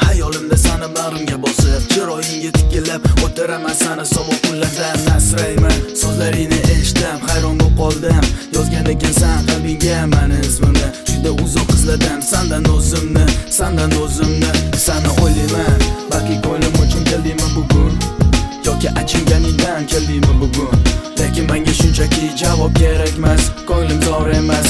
Hayolimda seni bag'rimga bosib, chiroyingga tikilib o'tiraman seni sovuq kunlardan asrayman. So'zlaringni eshitdim, hayron bo'lib qoldim. Yozgan ekansan qalbingga meni ismimni. Juda uzoq izladim sendan o'zimni, seni o'ylayman. Balki ko'nglim uchun keldingmi bugun, yoki achinganingdan keldingmi bugun. Lekin menga shunchaki javob kerakmas, ko'nglim zor emas.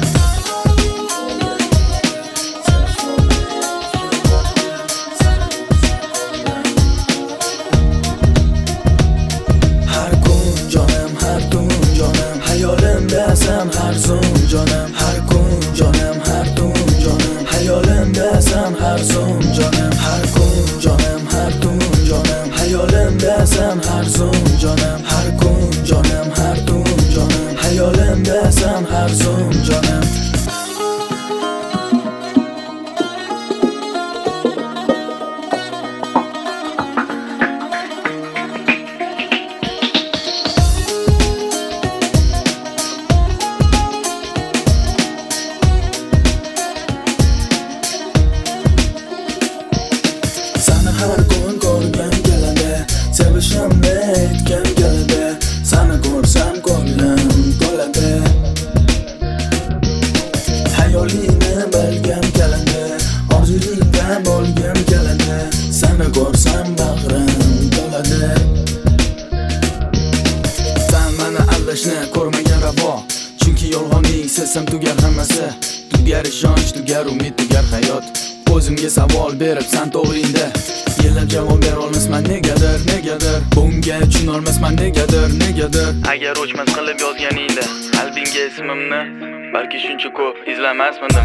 Hayolimdasan har zum jonim, har kun jonim, har tun jonim. Hayolimdasan har zum jonim, har kun jonim, har tun jonim. Hayolimdasan har zum jonim, har kun jonim, har tun jonim. Hayolimdasan har zum jonim. Har kun ko'rgim keladi, sevishimni aytgim keladi. Seni ko'rsam ko'nglim to'ladi. Hayolingni bilgim keladi, orzuyingdan bo'lgim keladi. Seni ko'rsam bag'rim to'ladi. Sen meni aldashni ko'rmagan ravo, chunki yolg'onning sezsam tugar hammasi. Tugar ishonch, tugar umid, tugar hayot. O'zimga savol berib sen to'g'ringda yillab javob bera olmasman negadir. Bunga tushunolmasman negadir. Agar o'chmas qilib yozganingda qalbingga ismimni, balki shuncha ko'p izlamasmidim.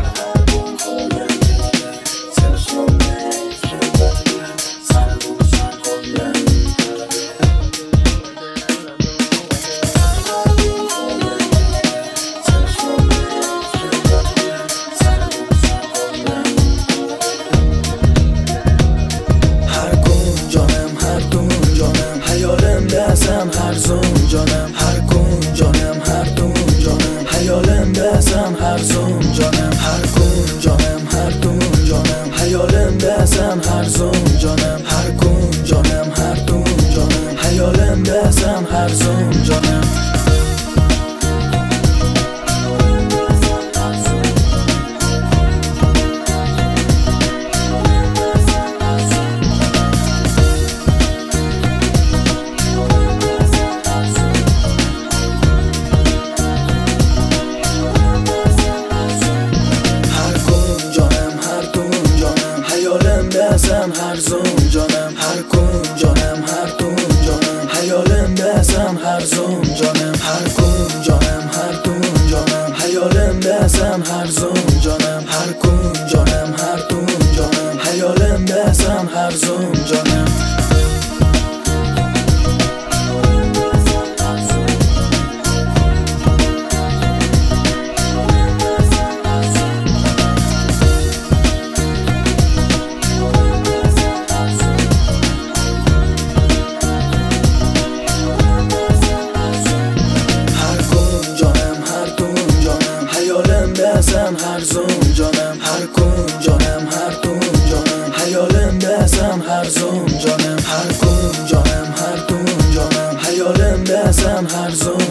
Hayolimdasan har zum jonim, har kun jonim, har tun jonim. Hayolimdasan har zum jonim, har kun jonim, har tun jonim. Hayolimdasan har zum jonim, har kun jonim, har tun jonim. Hayolimdasan har zum jonim. Hayolimdasan har zum jonim, har kun jonim, har tun jonim. Hayolimdasan har zum jonim, har kun jonim, har tun jonim. Hayolimdasan har zum jonim, har kun jonim, har tun jonim. Hayolimdasan har zum jonim. Hayolimdasan har zum jonim, har kun jonim, har tun jonim. Hayolimdasan har zum jonim, har kun jonim, har tun jonim. Hayolimdasan har zum